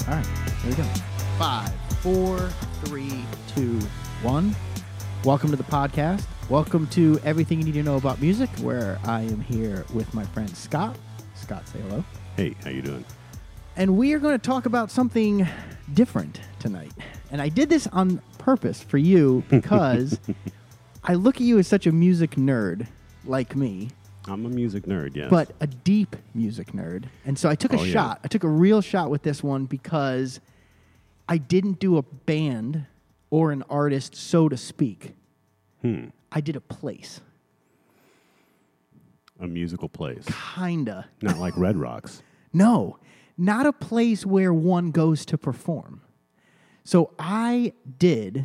All right, here we go. 5, 4, 3, 2, 1. Welcome to the podcast. Welcome to Everything You Need to Know About Music, where I am here with my friend Scott. Scott, say hello. Hey, how you doing? And we are going to talk about something different tonight. And I did this on purpose for you because I look at you as such a music nerd like me. I'm a music nerd, yes. But a deep music nerd. And so I took a shot. I took a real shot with this one because I didn't do a band or an artist, so to speak. I did a place. A musical place. Kinda. Not like Red Rocks. No, not a place where one goes to perform. So I did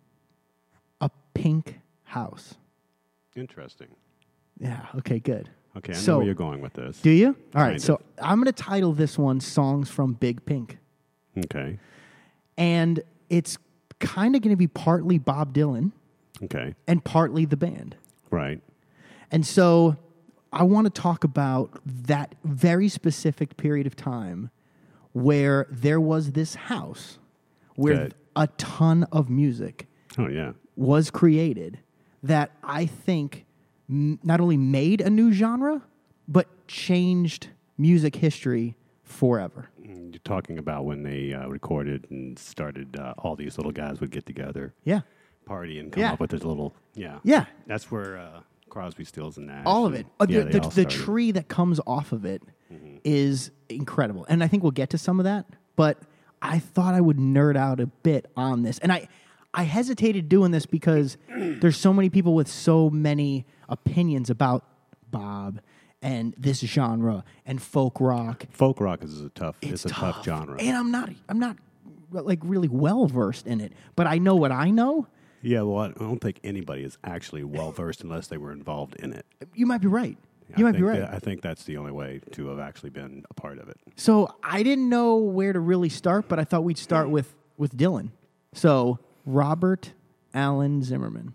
a Pink house. Interesting. Yeah, okay, good. Okay, I know where you're going with this. Do you? All right, Kind so of. I'm going to title this one Songs from Big Pink. Okay. And it's kind of going to be partly Bob Dylan Okay. and partly the band. Right. And so I want to talk about that very specific period of time where there was this house where Good. a ton of music Oh, yeah. was created that I think not only made a new genre, but changed music history forever. You're talking about when they recorded and started, all these little guys would get together, Yeah. party, and come Yeah. up with this little, yeah. Yeah. That's where Crosby, Stills, and Nash. All of and- it. yeah, they The all started. tree that comes off of it is incredible. And I think we'll get to some of that, but I thought I would nerd out a bit on this. And I hesitated doing this because there's so many people with so many opinions about Bob and this genre and folk rock. Folk rock is a tough. It's a tough genre. And I'm not like really well versed in it, but I know what I know. Yeah, well, I don't think anybody is actually well versed unless they were involved in it. You might be right. I You might be think right. I think that's the only way to have actually been a part of it. So I didn't know where to really start, but I thought we'd start with Dylan. So Robert Allen Zimmerman,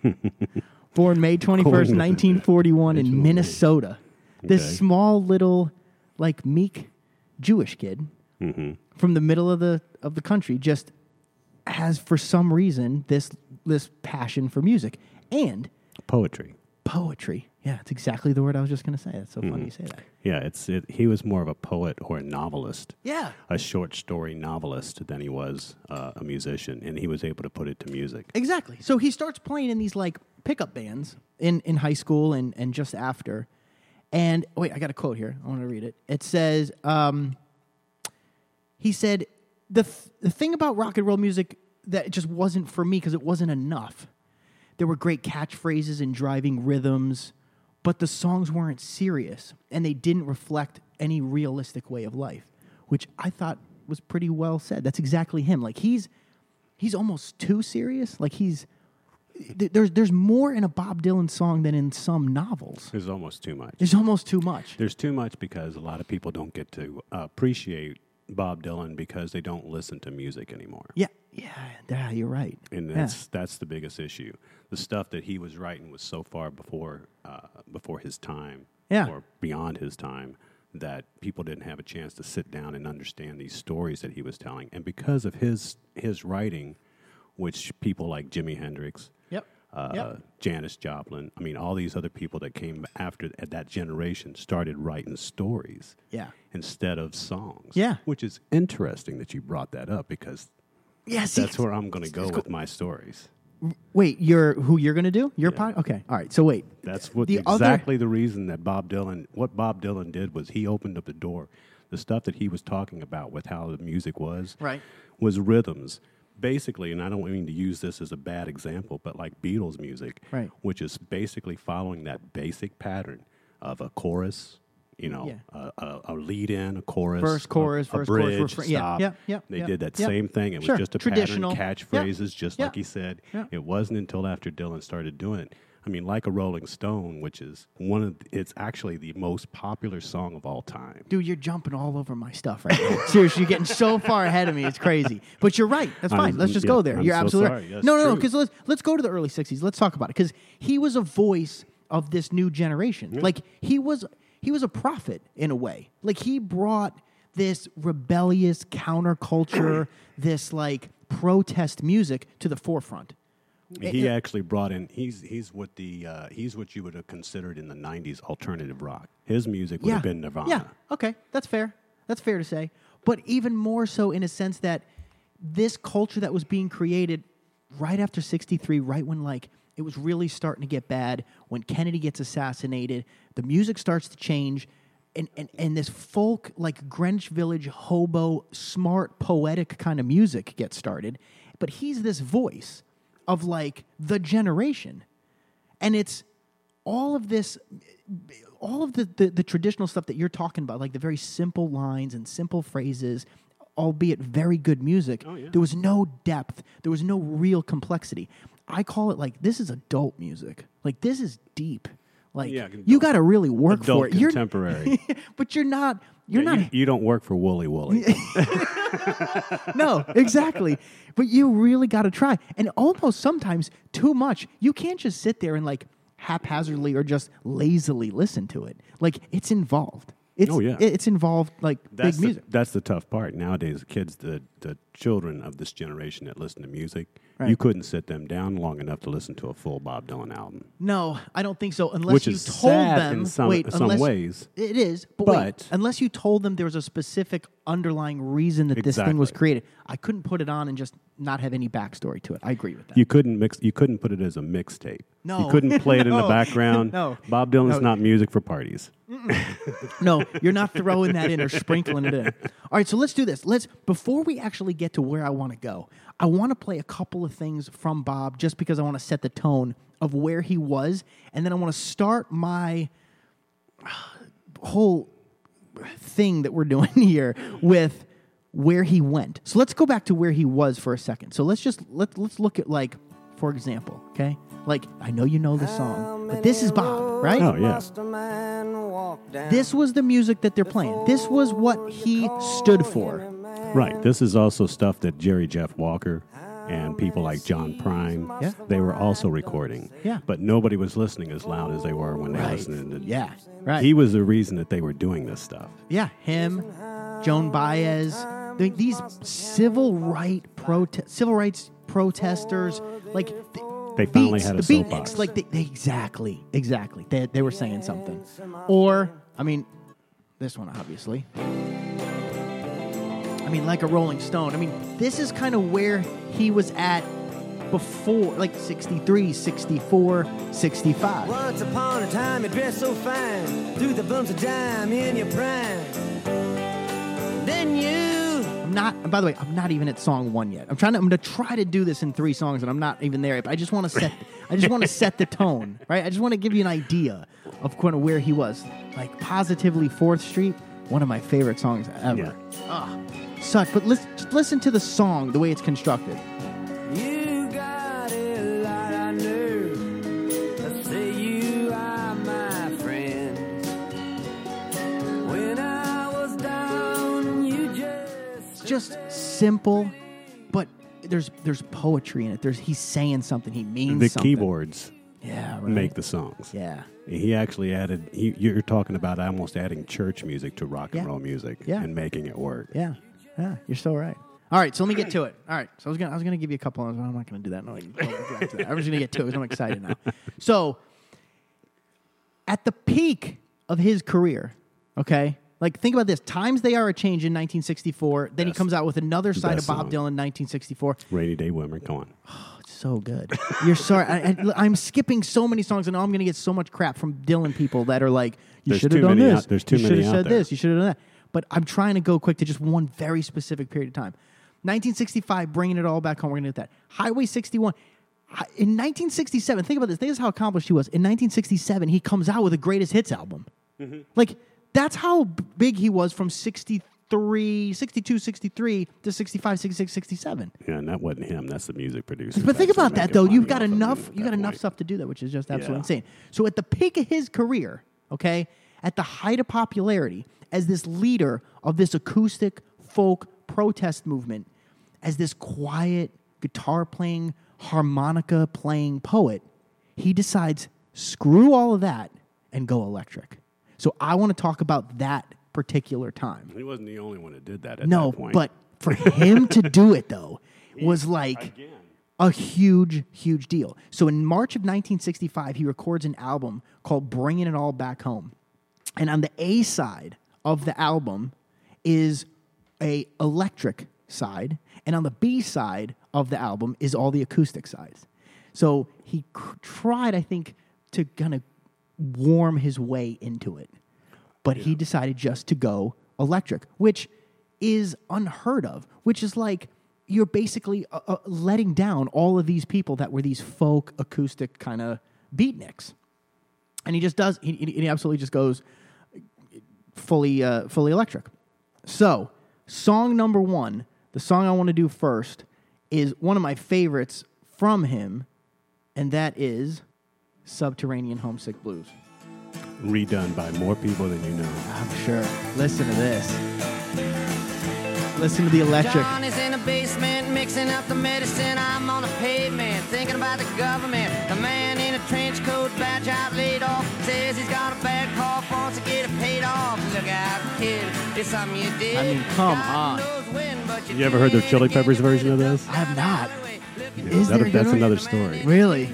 born May 21st, 1941 in Minnesota. This Okay. small little, like meek Jewish kid from the middle of the country just has, for some reason, this passion for music and Poetry. poetry. Yeah, it's exactly the word I was just going to say. That's so funny you say that. Yeah, he was more of a poet or a novelist, Yeah. a short story novelist than he was a musician, and he was able to put it to music. Exactly. So he starts playing in these like pickup bands in high school and just after. And wait, I got a quote here. I want to read it. It says, he said, the thing about rock and roll music that it just wasn't for me because it wasn't enough. There were great catchphrases and driving rhythms, but the songs weren't serious and they didn't reflect any realistic way of life, which I thought was pretty well said. That's exactly him. Like he's almost too serious. Like there's more in a Bob Dylan song than in some novels. There's almost too much. There's almost too much. There's too much because a lot of people don't get to appreciate Bob Dylan because they don't listen to music anymore. Yeah, you're right. And Yeah. that's the biggest issue. The stuff that he was writing was so far before his time, Yeah. or beyond his time, that people didn't have a chance to sit down and understand these stories that he was telling. And because of his writing, which people like Jimi Hendrix, Yep. Janis Joplin, I mean, all these other people that came after at that generation started writing stories Yeah. instead of songs. Yeah. Which is interesting that you brought that up because Yeah. See, that's where I'm going to go with my stories. wait, who you're gonna do? Your pod? Okay. All right. So wait. That's what The exactly the reason that Bob Dylan did was he opened up the door. The stuff that he was talking about with how the music was, Right. was rhythms. Basically, and I don't mean to use this as a bad example, but like Beatles music, Right. which is basically following that basic pattern of a chorus, Yeah. a lead in, a chorus, Verse, chorus, a verse, chorus, bridge, refrain. Yeah, stop. yeah, They yeah, did that yeah. same thing. It Sure. was just a Traditional. pattern, Yeah. catchphrases, just Yeah. like he said. Yeah. It wasn't until after Dylan started doing it. I mean, like a Rolling Stone, which is it's actually the most popular song of all time. Dude, you're jumping all over my stuff right now. Seriously, you're getting so far ahead of me. It's crazy. But you're right. That's fine. Let's just go there. I'm You're so absolutely sorry. right. Yes, No, true. because let's go to the early 60s. Let's talk about it. Because he was a voice of this new generation. Yeah. Like, he was a prophet in a way. Like, he brought this rebellious counterculture, this like protest music to the forefront. He actually brought in. He's what you would have considered in the '90s alternative rock. His music would have been Nirvana. Yeah, okay, that's fair. That's fair to say. But even more so in a sense that this culture that was being created right after '63, right when like it was really starting to get bad, when Kennedy gets assassinated, the music starts to change, and this folk like Greenwich Village hobo, smart, poetic kind of music gets started. But he's this voice of like the generation, and it's all of this, all of the traditional stuff that you're talking about, like the very simple lines and simple phrases, albeit very good music. Oh, yeah. There was no depth. There was no real complexity. I call it like, this is adult music. Like, this is deep. Like, you got to really work for it. Contemporary. But you're not. You don't work for Wooly Wooly. No, exactly. But you really got to try. And almost sometimes too much. You can't just sit there and like haphazardly or just lazily listen to it. Like, it's involved. It's involved like big music. That's the tough part. Nowadays, kids, the children of this generation that listen to music, right. You couldn't sit them down long enough to listen to a full Bob Dylan album. No, I don't think so. Unless Which you is told sad them, in some ways. It is, but wait, unless you told them there was a specific underlying reason that this thing was created, I couldn't put it on and just not have any backstory to it. I agree with that. You couldn't put it as a mixtape. No. You couldn't play it in the background. No. Bob Dylan's not music for parties. No, you're not throwing that in or sprinkling it in. All right, so let's do this. Before we actually get to where I want to go, I want to play a couple of things from Bob just because I want to set the tone of where he was, and then I want to start my whole thing that we're doing here with where he went. So let's go back to where he was for a second. So let's look at, like, for example, okay? Like, I know you know this song, but this is Bob, right? Oh, yeah. This was the music that they're playing. This was what he stood for. Right. This is also stuff that Jerry Jeff Walker and people like John Prine, they were also recording. Yeah. But nobody was listening as loud as they were when they listened to Yeah, right. He was the reason that they were doing this stuff. Yeah, him, Joan Baez, these civil rights protesters, like they finally had a soapbox. Like exactly. They were saying something. Or, I mean, this one obviously. I mean, like a Rolling Stone. I mean, this is kind of where he was at before, like 63, 64, 65. Once upon a time, you dressed so fine, through the bumps of dime in your prime. Then you... By the way, I'm not even at song 1 yet. I'm going to try to do this in 3 songs, and I'm not even there yet, but I just want to set the tone, right? I just want to give you an idea of kind of where he was. Like, Positively 4th Street, one of my favorite songs ever. Yeah. Such, but just listen to the song, the way it's constructed. You got a lot of nerve. I say you are my friend. When I was down, you just simple, but there's poetry in it. He's saying something. He means something. The keyboards make the songs. Yeah. He actually added, you're talking about almost adding church music to rock and roll music and making it work. Yeah. Yeah, you're so right. All right, so let me get to it. All right, so I was gonna give you a couple others, but I'm not gonna do that. No, I'm just gonna get to it because I'm excited now. So, at the peak of his career, okay, like think about this: Times They Are a Change in 1964. Then he comes out with another side of Bob Dylan in 1964. Rainy Day Women, come on. Oh, it's so good. You're sorry. I'm skipping so many songs, and now I'm gonna get so much crap from Dylan people that are like, "You should have done this. There's too many out there. You should have said this. You should have done that." But I'm trying to go quick to just one very specific period of time. 1965, bringing it all back home. We're going to do that. Highway 61. In 1967, think about this. This is how accomplished he was. In 1967, he comes out with a greatest hits album. Mm-hmm. Like, that's how big he was from 62, 63 to 65, 66, 67. Yeah, and that wasn't him. That's the music producer. But think about that, though. You've got enough stuff to do that, which is just absolutely insane. So at the peak of his career, okay, at the height of popularity, as this leader of this acoustic folk protest movement, as this quiet guitar-playing, harmonica-playing poet, he decides, screw all of that and go electric. So I want to talk about that particular time. He wasn't the only one that did that at No, that point. but for him to do it, though, was like a huge, huge deal. So in March of 1965, he records an album called Bringing It All Back Home. And on the A side of the album is a electric side, and on the B side of the album is all the acoustic sides. So he tried, I think, to kind of warm his way into it. But he decided just to go electric, which is unheard of, which is like you're basically letting down all of these people that were these folk acoustic kind of beatniks. And he just does, he absolutely just goes fully electric. So, song number 1, the song I want to do first, is one of my favorites from him, and that is Subterranean Homesick Blues. Redone by more people than you know. I'm sure. Listen to this. Listen to the electric. John is in the basement mixing up the medicine. I'm on the pavement thinking about the government. The man in a trench coat, badge out, laid off, says he's got a bad cough, wants to get it paid off. Look out, kid, it's something you did. I mean, come God on. knows when, but You ever heard the Chili Peppers version of this? I have not. Yeah, Is there a good that's one? another story. Really?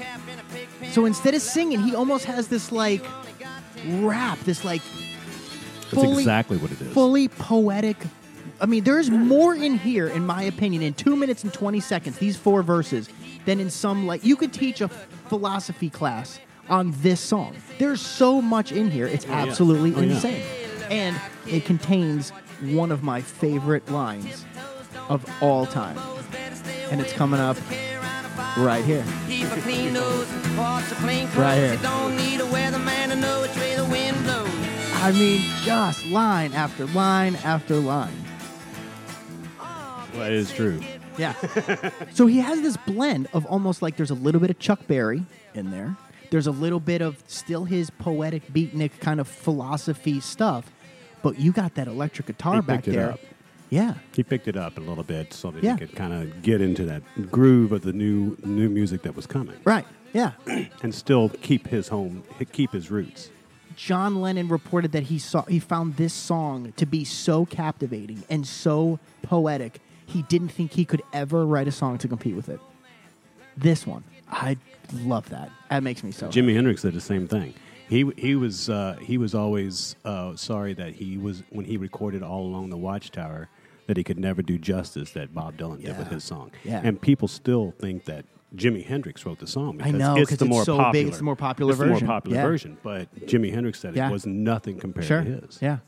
So instead of singing, he almost has this like rap, this like That's exactly what it is. fully poetic. I mean, there's more in here, in my opinion, in 2 minutes and 20 seconds, these 4 verses, than in some, like, you could teach a philosophy class on this song. There's so much in here. It's absolutely Oh, yeah. insane. And it contains one of my favorite lines of all time. And it's coming up right here. Keep a clean nose, wash a clean clothes. Right here. You don't need a weatherman to know which way the wind blows. I mean, just line after line after line. Well, it is true. Yeah. So he has this blend of almost like there's a little bit of Chuck Berry in there. There's a little bit of still his poetic beatnik kind of philosophy stuff, but you got that electric guitar He back picked it there. up. Yeah. He picked it up a little bit so that Yeah. he could kind of get into that groove of the new music that was coming, Right. Yeah. and still keep his roots. John Lennon reported that he found this song to be so captivating and so poetic, he didn't think he could ever write a song to compete with it. This one, I love that. That makes me so. Jimi Hendrix did the same thing. He was always sorry that when he recorded All Along the Watchtower, that he could never do justice that Bob Dylan did with his song. Yeah. And people still think that Jimi Hendrix wrote the song because know, it's 'cause the it's more so popular. big, it's the more popular It's the version. more popular Yeah. version. But Jimi Hendrix said Yeah. it was nothing compared Sure. to his. Yeah.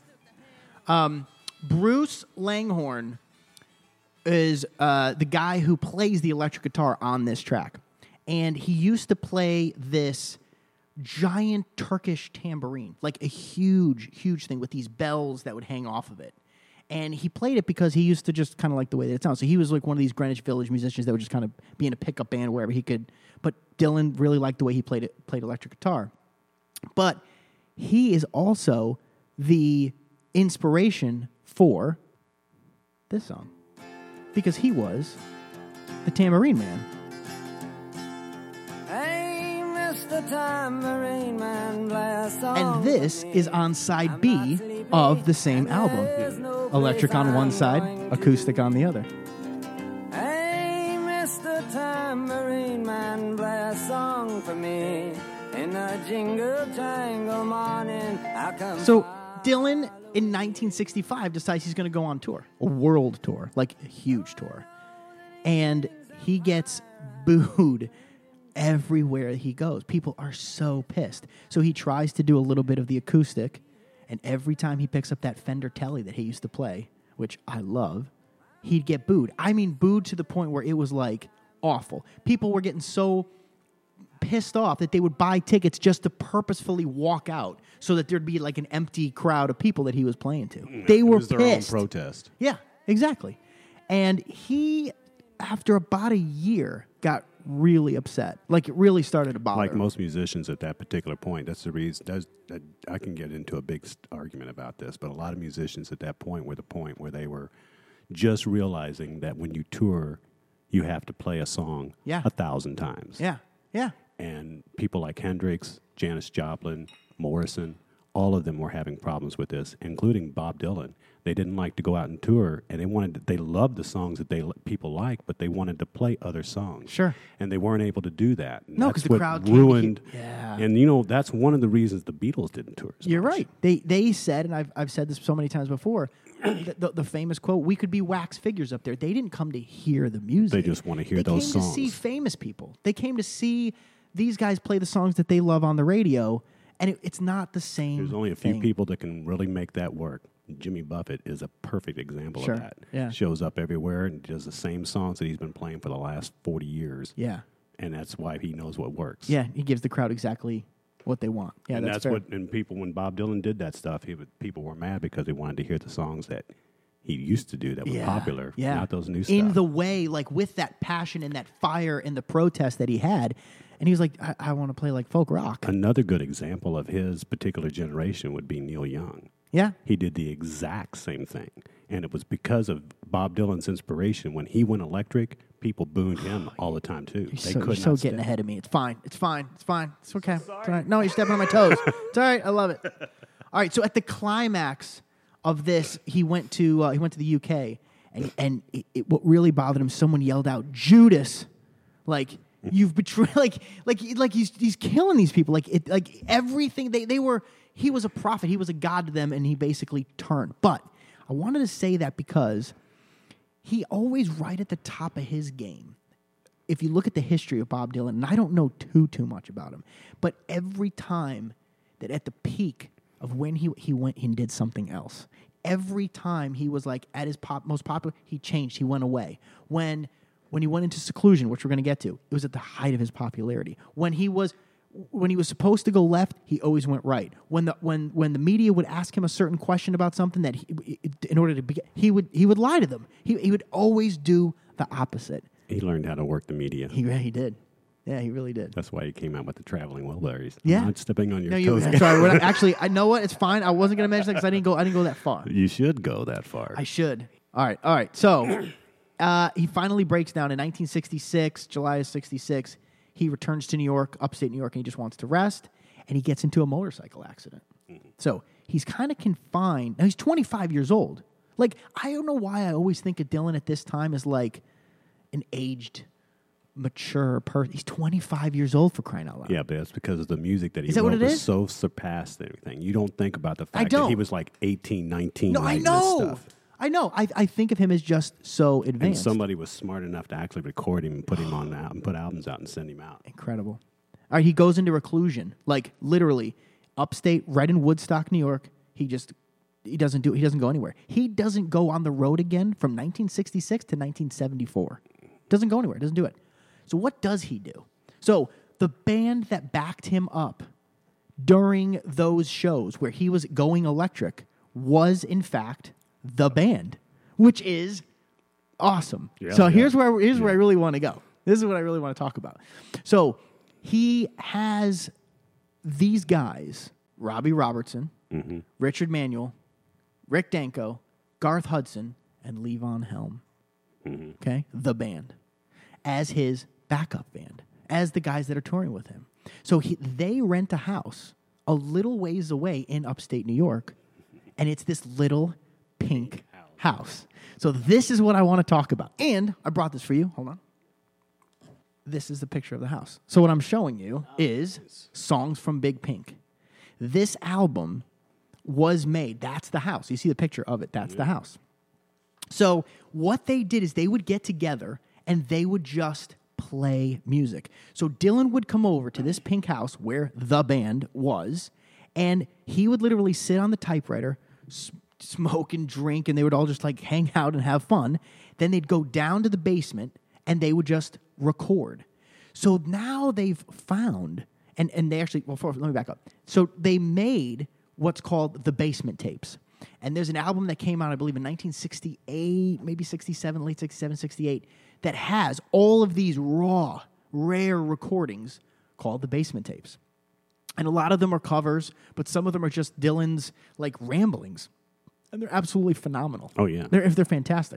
Bruce Langhorne is the guy who plays the electric guitar on this track. And he used to play this giant Turkish tambourine, like a huge, huge thing with these bells that would hang off of it. And he played it because he used to just kind of like the way that it sounds. So he was like one of these Greenwich Village musicians that would just kind of be in a pickup band wherever he could. But Dylan really liked the way he played electric guitar. But he is also the inspiration for this song because he was the tambourine man. Hey, Mr. Tambourine Man, play a song And this for me. is on side B of the same album. Electric on one side, acoustic on the other. Hey, Mr. Tambourine Man, play a song for me. In a jingle jangle morning, I come. So Dylan in 1965 decides he's going to go on tour, a world tour, like a huge tour. And he gets booed everywhere he goes. People are so pissed. So he tries to do a little bit of the acoustic, and every time he picks up that Fender Tele that he used to play, which I love, he'd get booed. I mean, booed to the point where it was like awful. People were getting so pissed off that they would buy tickets just to purposefully walk out so that there'd be like an empty crowd of people that he was playing to. They It were was their own pissed. protest. Yeah, exactly. And he, after about a year, got really upset. Like it really started to bother Like him. most musicians at that particular point, that's the reason. I can get into a big argument about this, but a lot of musicians at that point were the point where they were just realizing that when you tour, you have to play a song 1,000 times. Yeah, yeah. And people like Hendrix, Janis Joplin, Morrison, all of them were having problems with this, including Bob Dylan. They didn't like to go out and tour, and they loved the songs that people like, but they wanted to play other songs. Sure. And they weren't able to do that. And No, that's 'cause the what crowd can't ruined. Yeah. And that's one of the reasons the Beatles didn't tour. As You're much. right. They said, and I've said this so many times before, the famous quote, "We could be wax figures up there." They didn't come to hear the music. They just want to hear those They came songs. to see famous people. They came to see these guys play the songs that they love on the radio, and it's not the same. There's only a few thing. people that can really make that work. Jimmy Buffett is a perfect example Sure. of that. Yeah. Shows up everywhere and does the same songs that he's been playing for the last 40 years. Yeah. And that's why he knows what works. Yeah, he gives the crowd exactly what they want. Yeah, and that's fair. when Bob Dylan did that stuff, people were mad because they wanted to hear the songs that he used to do that were popular, not those new stuff. In the way, like with that passion and that fire and the protest that he had. And he was like, I want to play like folk rock. Another good example of his particular generation would be Neil Young. Yeah. He did the exact same thing. And it was because of Bob Dylan's inspiration. When he went electric, people booed him all the time, too. You're so getting ahead of me. It's fine. It's fine. It's fine. It's okay. It's all right. No, you're stepping on my toes. It's all right. I love it. All right. So at the climax of this, he went to the UK, and what really bothered him, someone yelled out, "Judas!" Like you've betrayed. Like he's killing these people. Like everything they were. He was a prophet. He was a god to them, and he basically turned. But I wanted to say that because he always right at the top of his game. If you look at the history of Bob Dylan, and I don't know too much about him, but every time that at the peak of when he went and did something else, every time he was like at his most popular, he changed, he went away. When he went into seclusion, which we're going to get to, it was at the height of his popularity. When he was supposed to go left, he always went right. When the media would ask him a certain question about something that he would lie to them. He would always do the opposite. He learned how to work the media. He did. Yeah, he really did. That's why he came out with the Traveling Wilburys. Yeah. I'm not stepping on your No, toes. sorry. Actually, I know what. It's fine. I wasn't going to mention that because I didn't go that far. You should go that far. I should. All right. So he finally breaks down in 1966, July of 66. He returns to New York, upstate New York, and he just wants to rest. And he gets into a motorcycle accident. Mm-hmm. So he's kind of confined. Now, he's 25 years old. Like, I don't know why I always think of Dylan at this time as like an aged, mature person. He's 25 years old, for crying out loud. Yeah, but that's because of the music that he Is that wrote what it was is? so surpassed everything. You don't think about the fact don't. that he was like 18, 19 No, I writing know. this stuff. I know. I think of him as just so And advanced. somebody was smart enough to actually record him and put him on out and put albums out and send him out. Incredible. All right, he goes into reclusion, like literally upstate, right in Woodstock, New York. He doesn't go anywhere. He doesn't go on the road again from 1966 to 1974. Doesn't go anywhere. Doesn't do it. So what does he do? So the band that backed him up during those shows where he was going electric was in fact the band, which is awesome. So here's where I really want to go. This is what I really want to talk about. So he has these guys, Robbie Robertson, Richard Manuel, Rick Danko, Garth Hudson, and Levon Helm. Okay? The band. As his backup band. As the guys that are touring with him. So they rent a house a little ways away in upstate New York, and it's this little pink house. So this is what I want to talk about. And I brought this for you. Hold on. This is the picture of the house. So what I'm showing you is songs from Big Pink. This album was made. That's the house. You see the picture of it. That's the house. So what they did is they would get together and they would just play music. So Dylan would come over to this pink house where the band was, and he would literally sit on the typewriter, smoke and drink, and they would all just like hang out and have fun. Then they'd go down to the basement and they would just record. So now they've found, and they actually, let me back up. So they made what's called the Basement Tapes. And there's an album that came out, I believe, in 1968, maybe 67, late 67, 68, that has all of these raw, rare recordings called the Basement Tapes. And a lot of them are covers, but some of them are just Dylan's like ramblings. And they're absolutely phenomenal. Oh, yeah. They're fantastic.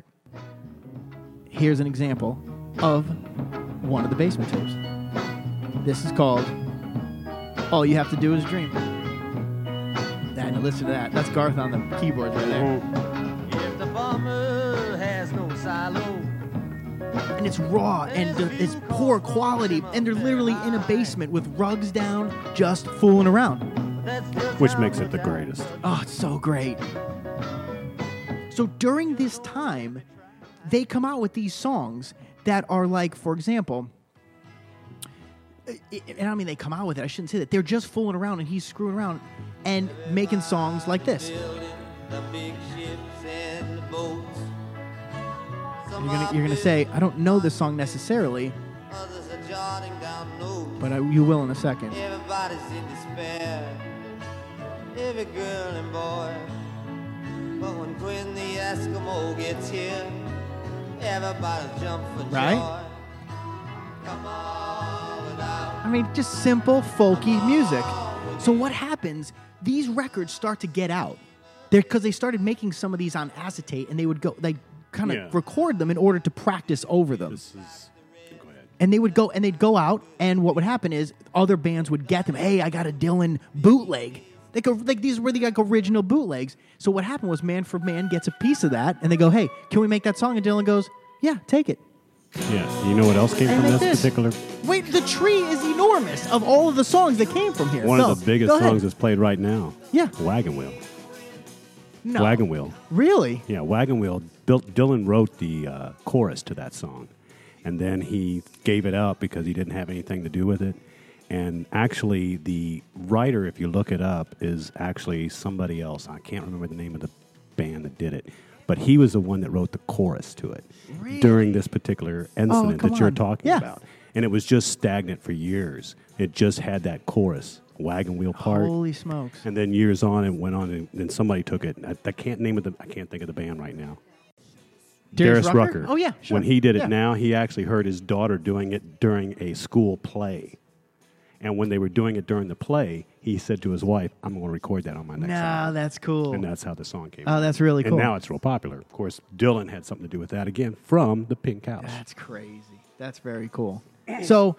Here's an example of one of the Basement Tapes. This is called All You Have to Do Is Dream. Now listen to that. That's Garth on the keyboards right there. If the bomber has no silo, And it's raw and it's poor quality. And they're literally in a basement with rugs down, just fooling around. Which makes it the greatest. Oh, it's so great. So during this time, they come out with these songs that are like, for example, and I mean they come out with it, I shouldn't say that. They're just fooling around and he's screwing around and making songs like this. the big ships and the boats. You're gonna say, I don't know this song necessarily, Others are jotting down notes. but you will in a second. Everybody's in despair. Every girl and boy. But when Quinn the Eskimo gets here, everybody's jump for Right? joy. Come on without. I mean, just simple, folky music. So what happens, these records start to get out. Because they started making some of these on acetate, and they would go, they kind of Yeah. record them in order to practice over them. This is. Go ahead. And they'd go out, and what would happen is other bands would get them. Hey, I got a Dylan bootleg. They go like these were the like original bootlegs. So what happened was Man for Man gets a piece of that, and they go, "Hey, can we make that song?" And Dylan goes, "Yeah, take it." Yeah. You know what else came And from make this particular? Wait, the tree is enormous of all of the songs that came from here. One Phil, of the biggest go ahead. songs that's played right now. Yeah. Wagon Wheel. No. Wagon Wheel. Really? Yeah, Wagon Wheel. Dylan wrote the chorus to that song, and then he gave it up because he didn't have anything to do with it. And actually, the writer, if you look it up, is actually somebody else. I can't remember the name of the band that did it, but he was the one that wrote the chorus to it during this particular incident come that you're on. talking Yeah. about. And it was just stagnant for years. It just had that chorus, Wagon Wheel part. Holy smokes! And then years on, it went on, and then somebody took it. I can't think of the band right now. Darius Rucker. Oh yeah, sure. When he did it Yeah. now, he actually heard his daughter doing it during a school play. And when they were doing it during the play, he said to his wife, "I'm going to record that on my next Nah, album." that's cool. And that's how the song came. Oh, out. that's really cool. And now it's real popular. Of course, Dylan had something to do with that again from the Pink House. That's crazy. That's very cool. So,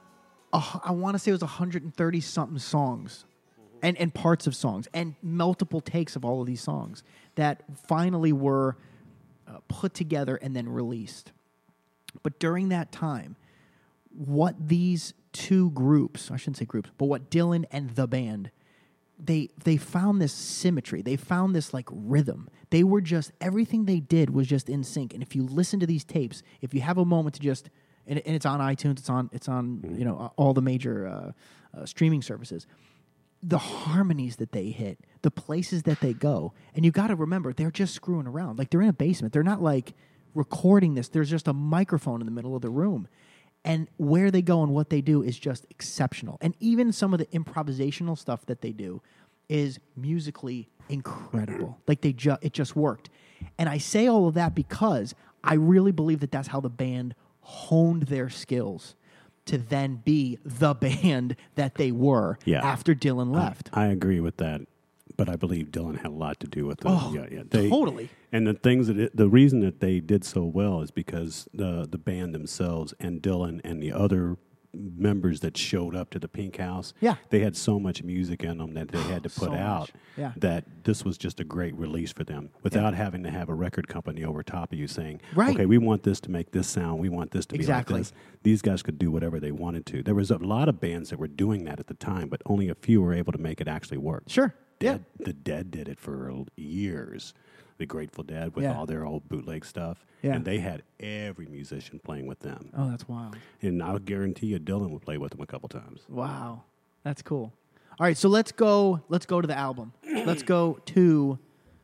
I want to say it was 130 something songs, and parts of songs, and multiple takes of all of these songs that finally were put together and then released. But during that time, what these two groups, I shouldn't say groups, but what Dylan and the band, they found this symmetry. They found this like rhythm. They were just, everything they did was just in sync. And if you listen to these tapes, if you have a moment to just, and it's on iTunes, it's on you know, all the major streaming services, the harmonies that they hit, the places that they go, and you got to remember, they're just screwing around. Like they're in a basement. They're not like recording this. There's just a microphone in the middle of the room. And where they go and what they do is just exceptional. And even some of the improvisational stuff that they do is musically incredible. Like it just worked. And I say all of that because I really believe that that's how the band honed their skills to then be the band that they were after Dylan left. I agree with that, but I believe Dylan had a lot to do with it. Totally. And the reason that they did so well is because the band themselves and Dylan and the other members that showed up to the Pink House, they had so much music in them that they had to put out that this was just a great release for them without having to have a record company over top of you saying, okay, we want this to make this sound, we want this to be like this. These guys could do whatever they wanted to. There was a lot of bands that were doing that at the time, but only a few were able to make it actually work. Sure. The Dead did it for years. The Grateful Dead with all their old bootleg stuff. Yeah. And they had every musician playing with them. Oh, that's wild. And I'll guarantee you Dylan would play with them a couple times. Wow. That's cool. All right, so let's go to the album. Let's go to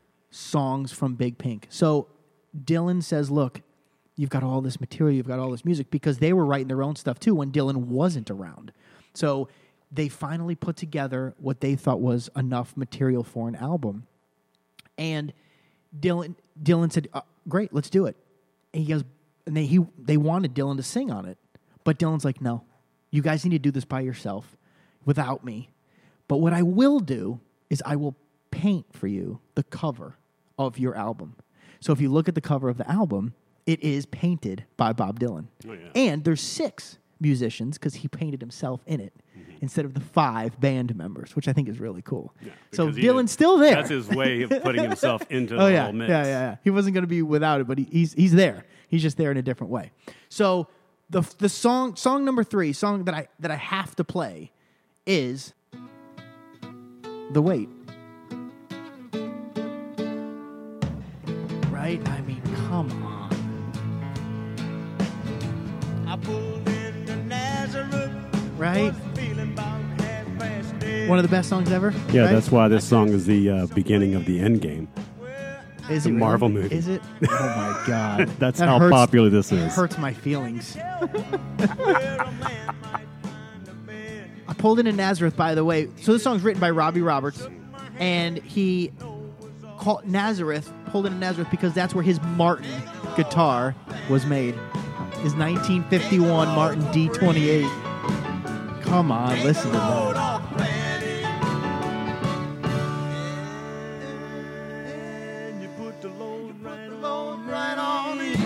songs from Big Pink. So Dylan says, look, you've got all this material, you've got all this music, because they were writing their own stuff too when Dylan wasn't around. So they finally put together what they thought was enough material for an album. And Dylan said, great, let's do it. And he goes, and they wanted Dylan to sing on it. But Dylan's like, no, you guys need to do this by yourself without me. But what I will do is I will paint for you the cover of your album. So if you look at the cover of the album, it is painted by Bob Dylan. Oh, yeah. And there's 6 musicians because he painted himself in it instead of the 5 band members, which I think is really cool. Yeah, So because Dylan's still there. That's his way of putting himself into Oh the yeah, whole mix. yeah. He wasn't going to be without it, but he's there. He's just there in a different way. So the song number 3, song that I have to play is "The Wait." Right? I mean, come on. I pulled into Nazareth. Right? Was feeling about half-past dead. One of the best songs ever. Yeah, right? that's why this song is the beginning of the end game. Is a it really? Marvel movie. Is it? Oh my god. That's That how hurts- popular this is. Hurts my feelings. Where a man might find a bed. I pulled into Nazareth, by the way. So this song's written by Robbie Roberts, and he called Nazareth, pulled into Nazareth because that's where his Martin guitar was made. His 1951 Martin D28. Come on, listen to Hold that. off, Fanny. And you put the load right on me.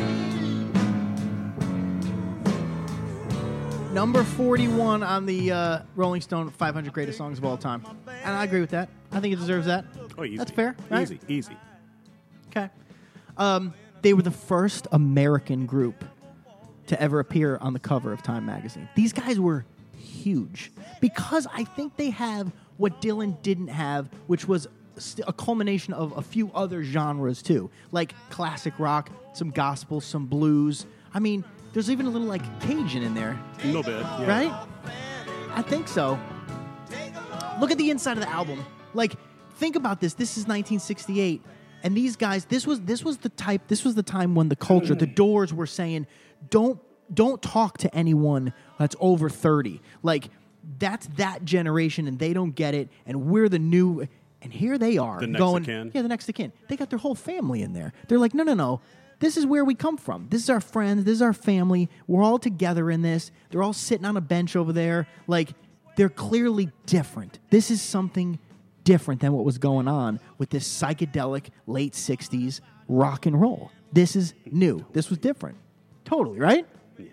Number 41 on the Rolling Stone 500 Greatest Songs of All Time. And I agree with that. I think it deserves that. Oh, easy. That's fair, right? Easy. Okay. They were the first American group to ever appear on the cover of Time magazine. These guys were huge because I think they have what Dylan didn't have, which was a culmination of a few other genres too, like classic rock, some gospel, some blues. I mean, there's even a little like Cajun in there, A little bit. Yeah. right? I think so. Look at the inside of the album. Like, think about this. This is 1968, and these guys. This was the time when the culture, the Doors, were saying, don't talk to anyone that's over 30. Like, that's that generation, and they don't get it. And we're the new. And here they are The next going. of kin. Yeah, the next of kin. They got their whole family in there. They're like, no. This is where we come from. This is our friends. This is our family. We're all together in this. They're all sitting on a bench over there. Like, they're clearly different. This is something different than what was going on with this psychedelic late 60s rock and roll. This is new. This was different. Totally, right? Yeah.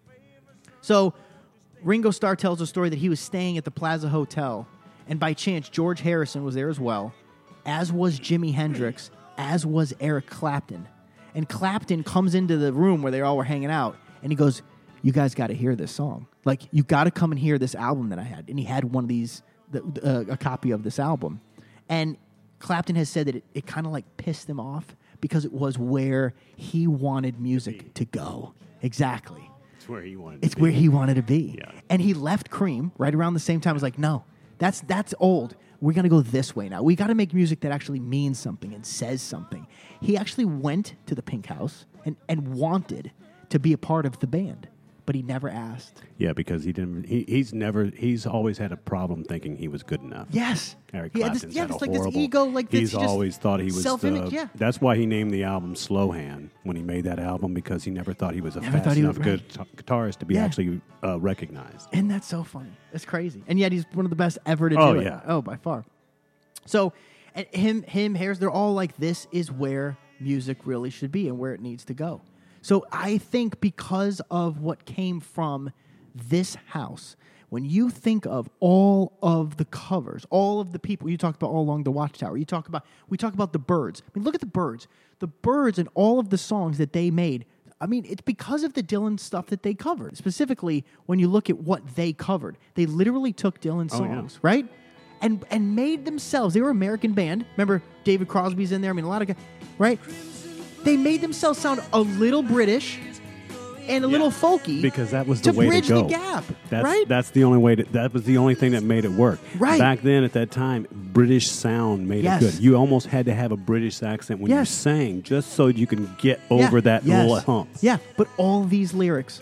So Ringo Starr tells a story that he was staying at the Plaza Hotel, and by chance, George Harrison was there as well, as was Jimi Hendrix, as was Eric Clapton. And Clapton comes into the room where they all were hanging out, and he goes, "You guys got to hear this song. Like, you got to come and hear this album that I had." And he had one of these, a copy of this album. And Clapton has said that it kind of like pissed him off because it was where he wanted music to go. Exactly. It's where he wanted It's to be. where he wanted to be. Yeah. And he left Cream right around the same time. I was like, no, that's old. We're going to go this way now. We got to make music that actually means something and says something. He actually went to the Pink House and wanted to be a part of the band, but he never asked. Yeah, because he didn't. He's always had a problem thinking he was good enough. Yes. Eric He had Clapton's this, had a it's like this horrible. ego, like this. He's he just always thought he was self-image, the. yeah. That's why he named the album Slow Hand when he made that album, because he never thought he was a Never fast thought he enough was- good guitarist to be Yeah. actually recognized. And that's so funny. It's crazy. And yet he's one of the best ever to Oh, do it. yeah. Oh, by far. So, and him, Harris, they're all like, this is where music really should be and where it needs to go. So I think because of what came from this house, when you think of all of the covers, all of the people, you talked about All Along the Watchtower, we talk about the Byrds. I mean, look at the Byrds. The Byrds and all of the songs that they made, I mean, it's because of the Dylan stuff that they covered. Specifically, when you look at what they covered, they literally took Dylan Oh, yeah. songs, right? And made themselves. They were an American band. Remember, David Crosby's in there. I mean, a lot of guys, right? They made themselves sound a little British and a little folky Because that was the to way bridge to go. the gap, That's, right? That's the only way. That was the only thing that made it work. Right. Back then, at that time, British sound made Yes. it good. You almost had to have a British accent when you Yes. sang, just so you can get over that yes. little hump. Yeah, but all these lyrics,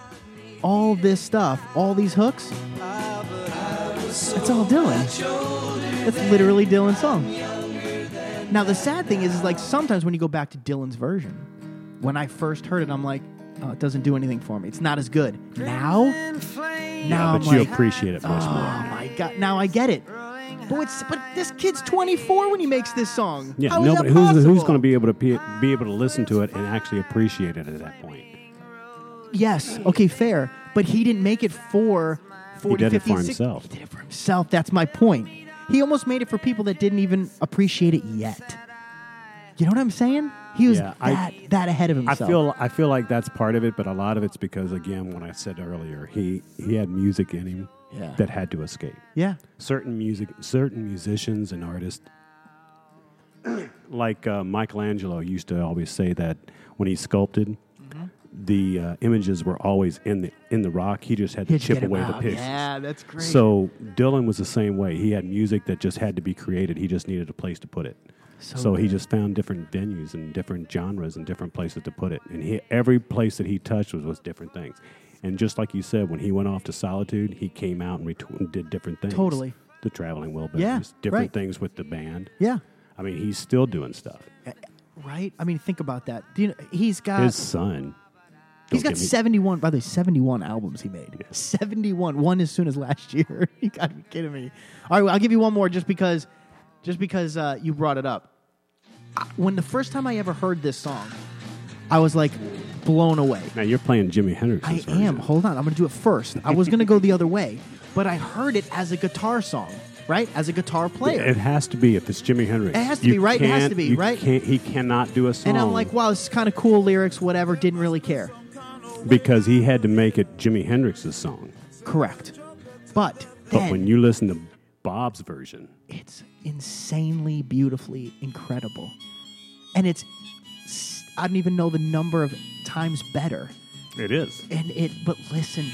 all this stuff, all these hooks, it's all Dylan. It's literally Dylan's song. Now, the sad thing is like sometimes when you go back to Dylan's version, when I first heard it, I'm like, oh, it doesn't do anything for me. It's not as good. Now I'm But you like, appreciate it much oh more. my God, now I get it. But this kid's 24 when he makes this song. Yeah, How is nobody that who's possible? going to be able to listen to it and actually appreciate it at that point. Yes. Okay, fair. But he didn't make it for 40, did it 50, for 60. himself. He did it for himself. That's my point. He almost made it for people that didn't even appreciate it yet. You know what I'm saying? He was Yeah, that ahead of himself. I feel like that's part of it, but a lot of it's because, again, when I said earlier, he had music in him that had to escape. Yeah. Certain musicians and artists, like Michelangelo used to always say that when he sculpted, the images were always in the rock. He just had to chip away the pixels. Yeah, that's great. So Dylan was the same way. He had music that just had to be created. He just needed a place to put it. So he just found different venues and different genres and different places to put it. And every place that he touched was different things. And just like you said, when he went off to Solitude, he came out and did different things. Totally. The Traveling Wilburys, Yeah, different right. things with the band. Yeah. I mean, he's still doing stuff. Right? I mean, think about that. Do you know, he's got His son. He's don't got get me- 71, by the way, 71 albums he made. 71. One as soon as last year. You got to be kidding me. All right, well, I'll give you one more just because you brought it up. When the first time I ever heard this song, I was like blown away. Now you're playing Jimi Hendrix. I am. Hold on. I'm going to do it first. I was going to go the other way, but I heard it as a guitar song, right? As a guitar player. It has to be if it's Jimi Hendrix. It has to be, right? It has to be, right? He cannot do a song. And I'm like, wow, this is kind of cool lyrics, whatever. Didn't really care. because he had to make it Jimi Hendrix's song. Correct. But But then when you listen to Bob's version, it's insanely beautifully incredible. And it's, I don't even know the number of times better. it is. But listen,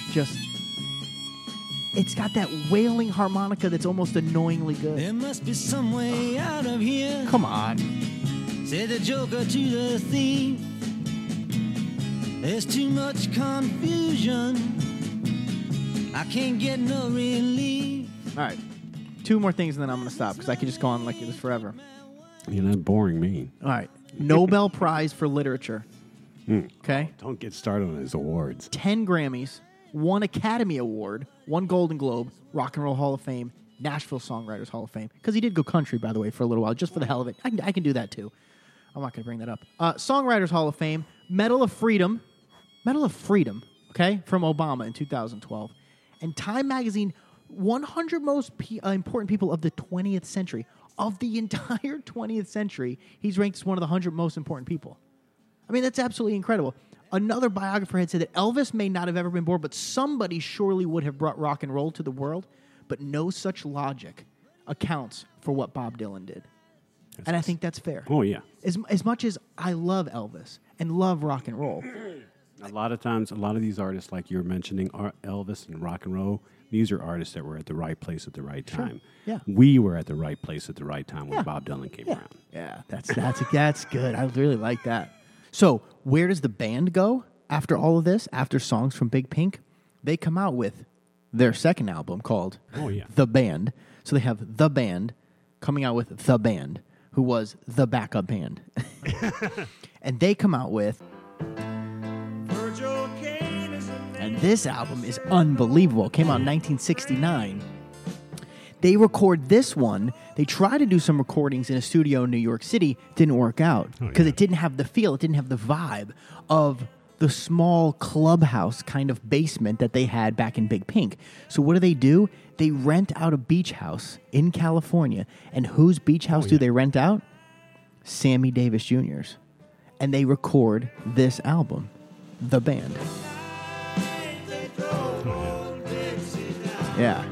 it's got that wailing harmonica that's almost annoyingly good. There must be some way out of here. Come on. Said the joker to the thief. There's too much confusion. I can't get no relief. All right. Two more things and then I'm going to stop because I could just go on like this forever. You're not boring me. All right. Nobel Prize for Literature. Okay? Don't get started on his awards. 10 Grammys, 1 Academy Award, 1 Golden Globe, Rock and Roll Hall of Fame, Nashville Songwriters Hall of Fame. Because he did go country, by the way, for a little while, just for the hell of it. I can do that, too. I'm not going to bring that up. Songwriters Hall of Fame, Medal of Freedom, okay, from Obama in 2012. And Time Magazine, 100 most important people of the 20th century. Of the entire 20th century, he's ranked as one of the 100 most important people. I mean, that's absolutely incredible. Another biographer had said that Elvis may not have ever been born, but somebody surely would have brought rock and roll to the world, but no such logic accounts for what Bob Dylan did. And I think that's fair. Oh, yeah. As much as I love Elvis and love rock and roll, A lot of times, a lot of these artists, like you're mentioning, are Elvis and rock and roll. These are artists that were at the right place at the right time. Yeah. We were at the right place at the right time when Yeah. Bob Dylan came yeah, around. yeah, that's good. I really like that. So, where does the band go after all of this? After songs from Big Pink, they come out with their second album called Oh, yeah. The Band. So they have The Band coming out with The Band, who was the backup band. And they come out with, Virgil Kane is a and this album is unbelievable. It came out in 1969. They record this one. They try to do some recordings in a studio in New York City. Didn't work out because it didn't have the feel. It didn't have the vibe of the small clubhouse kind of basement that they had back in Big Pink. So what do? They rent out a beach house in California. And whose beach house do they rent out? Sammy Davis Jr.'s. And they record this album, The Band. Yeah.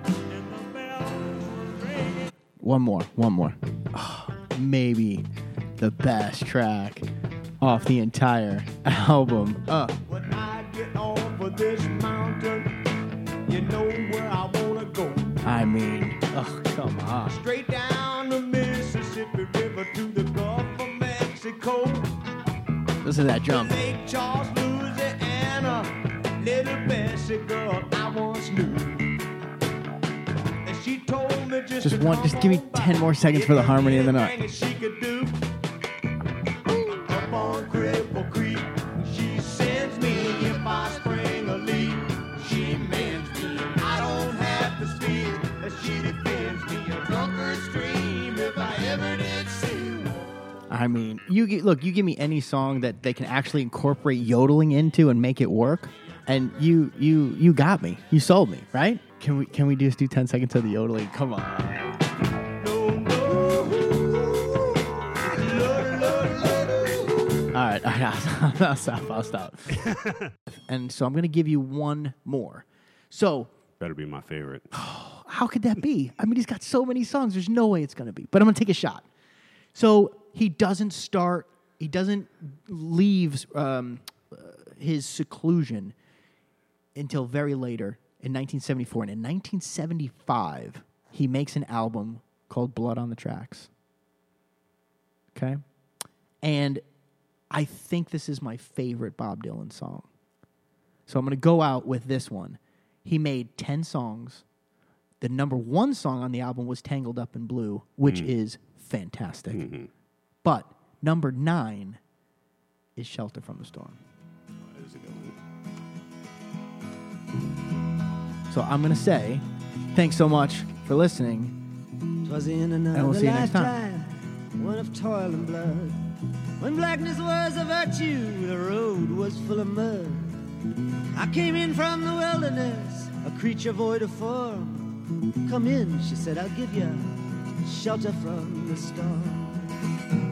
One more. Oh, maybe the best track off the entire album. When I get off of this mountain, you know where I wanna go. I mean, oh, come on. Straight down the Mississippi River to the Gulf of Mexico. Listen to that jump. Lake Charles, Louisiana, little Bessie girl I once knew. And she told me Just give me 10 more seconds for the harmony and then she could do. Up on Cripple Creek, she sends me if I spring a leak. She mends me, I don't have to speak. She defends me, a drunker stream if I ever did see one. All I mean, you give me any song that they can actually incorporate yodeling into and make it work, and you got me. You sold me, right? Can we just do 10 seconds of the yodeling? Come on. All right, I'll stop. And so I'm going to give you one more. So Better be my favorite. how could that be? I mean, he's got so many songs. There's no way it's going to be. But I'm going to take a shot. So he doesn't leave his seclusion until very later in 1974. And in 1975, he makes an album called Blood on the Tracks. Okay? And I think this is my favorite Bob Dylan song. So I'm going to go out with this one. He made 10 songs. The number one song on the album was Tangled Up in Blue, which is fantastic. Mm-hmm. But number 9 is Shelter from the Storm. That is a good one. So I'm going to say, thanks so much for listening. 'Twas in another And we'll see you next time. lifetime, one of toil and blood. When blackness was a virtue, the road was full of mud. I came in from the wilderness, a creature void of form. Come in, she said, I'll give you shelter from the storm.